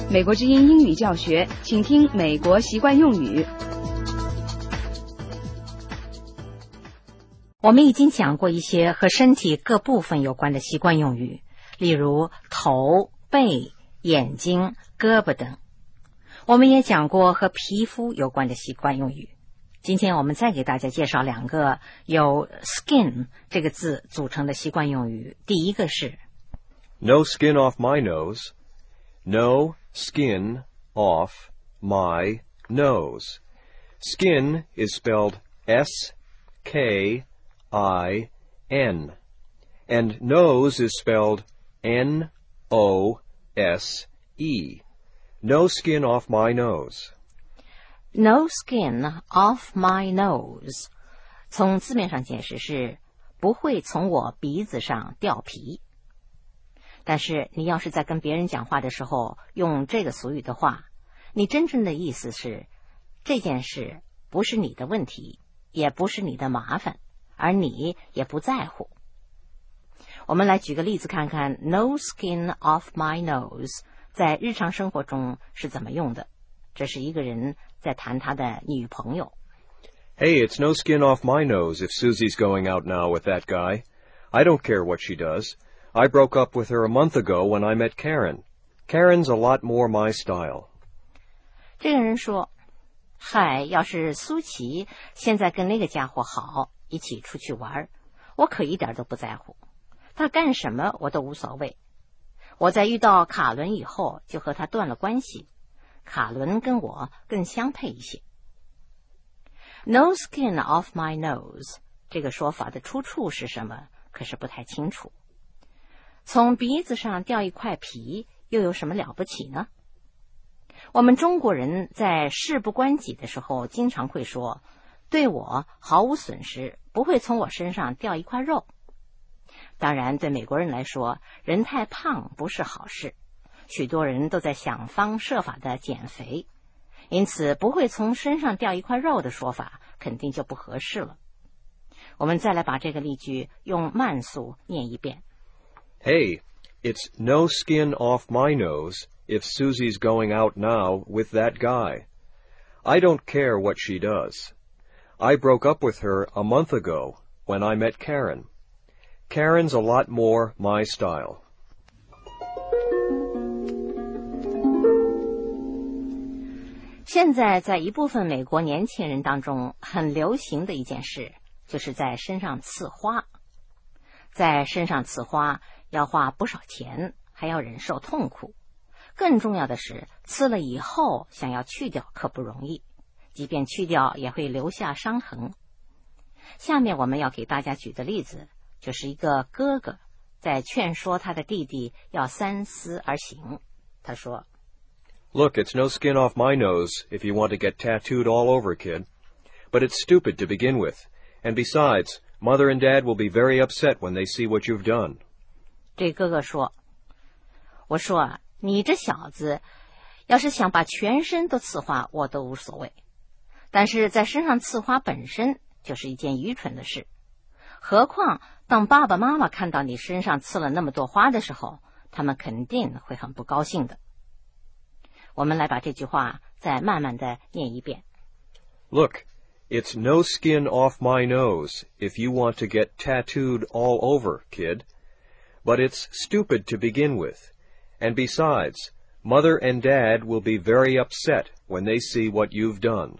美国之音英语教学，请听美国习惯用语。 我们已经讲过一些和身体各部分有关的习惯用语，例如头、背、眼睛、胳膊等。我们也讲过和皮肤有关的习惯用语。今天我们再给大家介绍两个由 skin 这个字组成的习惯用语。第一个是 No skin off my nose. No skin off my nose. Skin is spelled S-K-I-N, and nose is spelled N-O-S-E. No skin off my nose. No skin off my nose. 从字面上解释是不会从我鼻子上掉皮。但是你要是在跟别人讲话的时候用这个俗语的话，你真正的意思是这件事不是你的问题，也不是你的麻烦，而你也不在乎。我们来举个例子看看 No skin off my nose 在日常生活中是怎么用的。这是一个人在谈他的女朋友。 Hey, it's no skin off my nose if Susie's going out now with that guy. I don't care what she does. I broke up with her a month ago when I met Karen. Karen's a lot more my style. 这个人说，嗨，要是苏琪现在跟那个家伙好，一起出去玩，我可一点都不在乎。他干什么我都无所谓。我在遇到卡伦以后就和他断了关系。卡伦跟我更相配一些。No skin off my nose 这个说法的出处是什么，可是不太清楚。从鼻子上掉一块皮又有什么了不起呢？我们中国人在事不关己的时候经常会说，对我毫无损失，不会从我身上掉一块肉。当然对美国人来说，人太胖不是好事，许多人都在想方设法的减肥，因此不会从身上掉一块肉的说法肯定就不合适了。我们再来把这个例句用慢速念一遍。 Hey, it's no skin off my nose if Susie's going out now with that guy. I don't care what she does. I broke up with her a month ago when I met Karen. Karen's a lot more my style. 现在在一部分美国年轻人当中很流行的一件事，就是在身上刺花。在身上刺花要花不少钱，还要忍受痛苦。更重要的是，刺了以后想要去掉可不容易，即便去掉也会留下伤痕。下面我们要给大家举的例子，就是一个哥哥在劝说他的弟弟要三思而行。他说 Look, it's no skin off my nose if you want to get tattooed all over, kid. But it's stupid to begin with. And besides, Mother and Dad will be very upset when they see what you've done. 这哥哥说，我说啊，你这小子要是想把全身都刺花，我都无所谓。但是在身上刺花本身就是一件愚蠢的事。何况当爸爸妈妈看到你身上刺了那么多花的时候，他们肯定会很不高兴的。我们来把这句话再慢慢的念一遍。 Look, it's no skin off my nose if you want to get tattooed all over, kid. But it's stupid to begin with. And besides, Mother and Dad will be very upset when they see what you've done.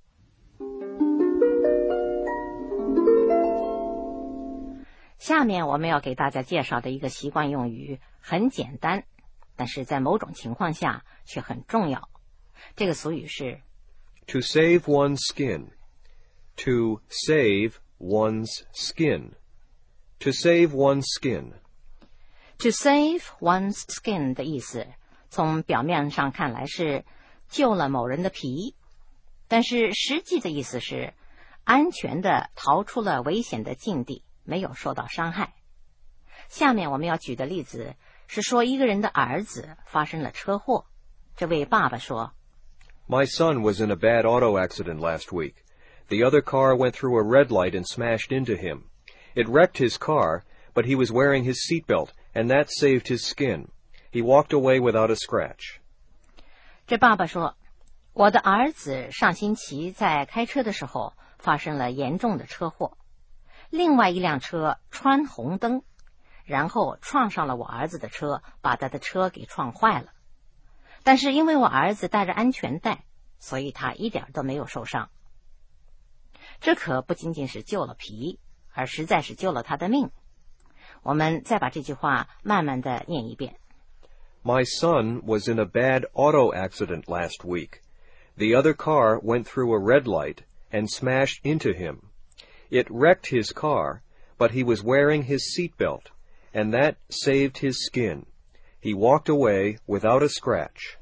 下面我们要给大家介绍的一个习惯用语很简单，但是在某种情况下却很重要。这个俗语是 To save one's skin. To save one's skin. To save one's skin. To save one's skin 的意思，从表面上看来是救了某人的皮，但是实际的意思是安全地逃出了危险的境地，没有受到伤害。下面我们要举的例子是说一个人的儿子发生了车祸。这位爸爸说 My son was in a bad auto accident last week. The other car went through a red light and smashed into him. It wrecked his car, but he was wearing his seatbelt, and that saved his skin. He walked away without a scratch. 这爸爸说，我的儿子上星期在开车的时候发生了严重的车祸，另外一辆车穿红灯，然后撞上了我儿子的车，把他的车给撞坏了。但是因为我儿子戴着安全带，所以他一点都没有受伤。这可不仅仅是救了皮，而实在是救了他的命。我们再把这句话慢慢的念一遍。 My son was in a bad auto accident last week. The other car went through a red light and smashed into him. It wrecked his car, but he was wearing his seatbelt, and that saved his skin. He walked away without a scratch.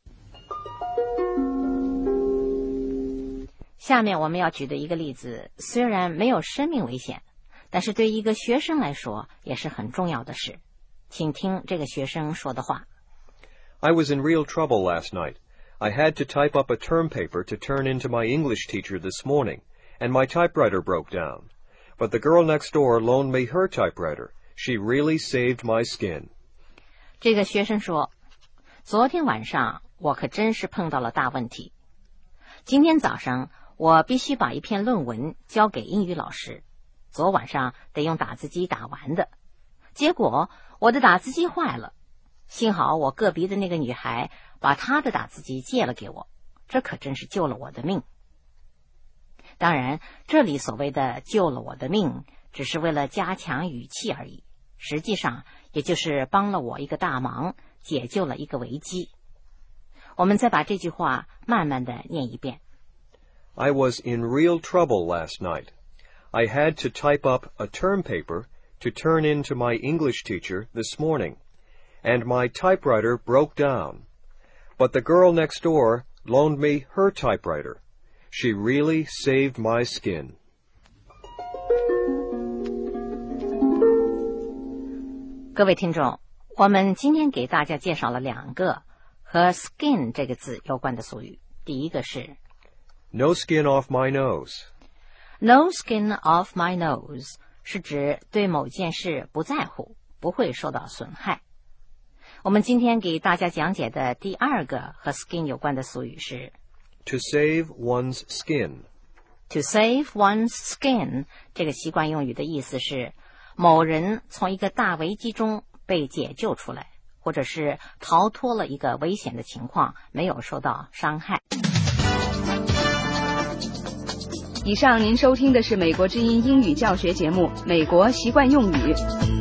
下面我们要举的一个例子，虽然没有生命危险，但是对一个学生来说也是很重要的事。请听这个学生说的话。 I was in real trouble last night. I had to type up a term paper to turn into my English teacher this morning, and my typewriter broke down. But the girl next door loaned me her typewriter. She really saved my skin. 这个学生说，昨天晚上我可真是碰到了大问题。今天早上我必须把一篇论文交给英语老师，昨晚上得用打字机打完的，结果我的打字机坏了，幸好我隔壁的那个女孩把她的打字机借了给我，这可真是救了我的命。当然，这里所谓的救了我的命，只是为了加强语气而已，实际上也就是帮了我一个大忙，解救了一个危机。我们再把这句话慢慢的念一遍。 I was in real trouble last night. I had to type up a term paper to turn into my English teacher this morning, and my typewriter broke down. But the girl next door loaned me her typewriter. She really saved my skin. 各位听众，我们今天给大家介绍了两个和 skin 这个字有关的俗语。第一个是 No skin off my nose. No skin off my nose 是指对某件事不在乎，不会受到损害。我们今天给大家讲解的第二个和 skin 有关的俗语是 To save one's skin. To save one's skin 这个习惯用语的意思是某人从一个大危机中被解救出来，或者是逃脱了一个危险的情况，没有受到伤害。 以上您收听的是美国之音英语教学节目《美国习惯用语》。